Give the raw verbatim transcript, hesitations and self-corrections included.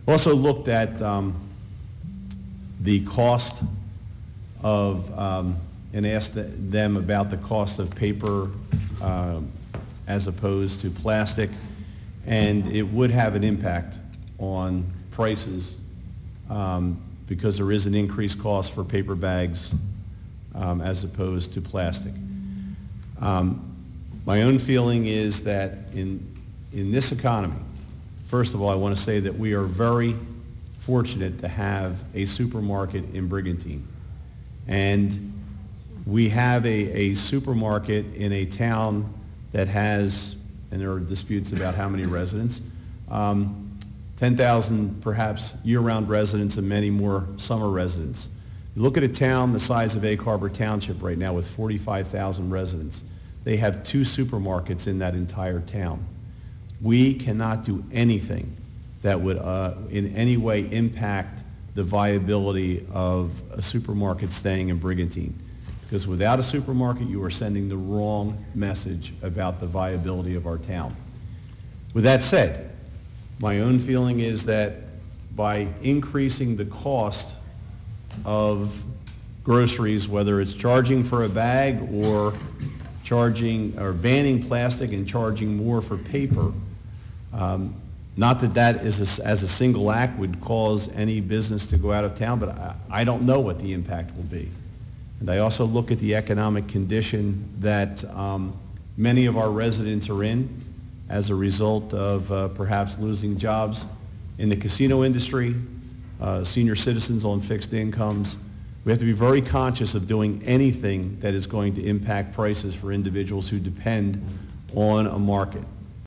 Also looked at um, the cost of, um, and asked them about the cost of paper um, as opposed to plastic, and it would have an impact on prices um, because there is an increased cost for paper bags um, as opposed to plastic. Um, my own feeling is that in, in this economy, first of all, I want to say that we are very fortunate to have a supermarket in Brigantine. And we have a, a supermarket in a town that has, and there are disputes about how many residents, um, ten thousand perhaps year-round residents and many more summer residents. You look at a town the size of Egg Harbor Township right now with forty-five thousand residents. They have two supermarkets in that entire town. We cannot do anything that would uh, in any way impact the viability of a supermarket staying in Brigantine. Because without a supermarket, you are sending the wrong message about the viability of our town. With that said, my own feeling is that by increasing the cost of groceries, whether it's charging for a bag or charging or banning plastic and charging more for paper, um, not that that is a, as a single act would cause any business to go out of town, but I, I don't know what the impact will be. And I also look at the economic condition that um, many of our residents are in as a result of uh, perhaps losing jobs in the casino industry, uh, senior citizens on fixed incomes. We have to be very conscious of doing anything that is going to impact prices for individuals who depend on a market.